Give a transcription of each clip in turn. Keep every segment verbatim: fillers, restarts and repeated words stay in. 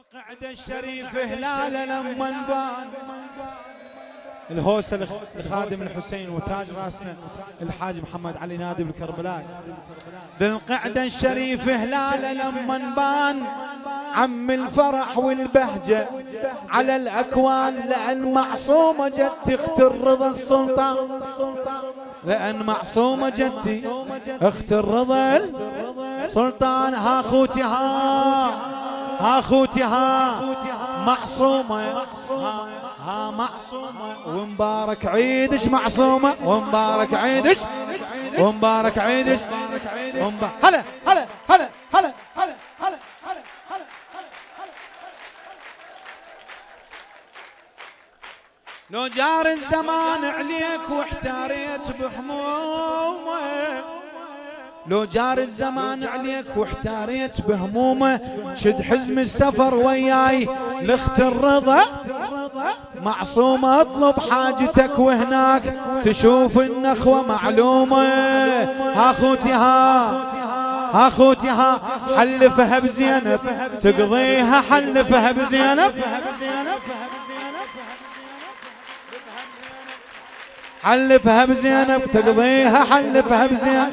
القعدة الشريف هلال لما نبان الهوسة لخادم الحسين وتاج راسنا الحاج محمد علي نادب الكربلاء. ذي القعدة الشريف هلال لما نبان عم الفرح والبهجة على الأكوان، لأن معصومة جدتي اخت الرضا السلطان، لأن معصومة جدتي اخت الرضا السلطان. ها خوتي ها ها خوتي ها معصومة ها, ها معصومة ومبارك عيدش معصومة ومبارك عيدش ومبارك عيدش ومبارك هلا هلا هلا هلا هلا هلا هلا هلا لو جار الزمان عليك واحتاريت بهمومه، لو جار الزمان عليك واحتاريت بهمومه، شد حزم السفر وياي لاخت الرضا معصومة، اطلب حاجتك وهناك تشوف النخوة معلومة. ها خوتي ها ها خوتي ها حلفها بزينب تقضيها، حلفها بزينب حلفها بزينب تقضيها، حلفها بزينب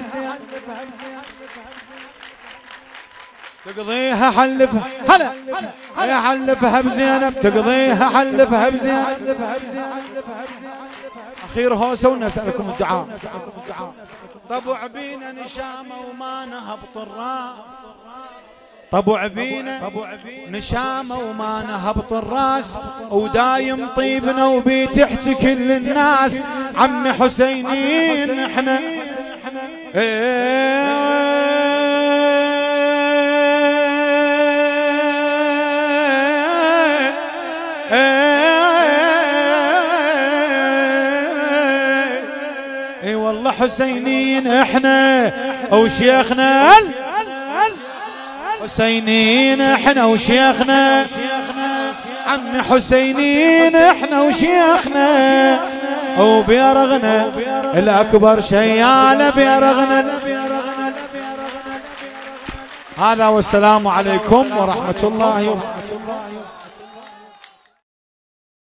تقضيها، حلفها هلا يا حلفها بزينب تقضيها، حلفها بزينب. اخير هوسه ونسألكم الدعاء. طبع بينا نشامه وما نهبط الراس، طبع بينا نشامه وما نهبط الراس، ودايم طيبنا وبيتحكي كل الناس عم حسينين احنا. اي والله حسينين احنا وشيخنا، حسينين احنا وشيخنا، عم حسينين احنا وشيخنا، وبيرغنا الاكبر شيال بيرغنا. هذا والسلام عليكم ورحمة الله وبركاته.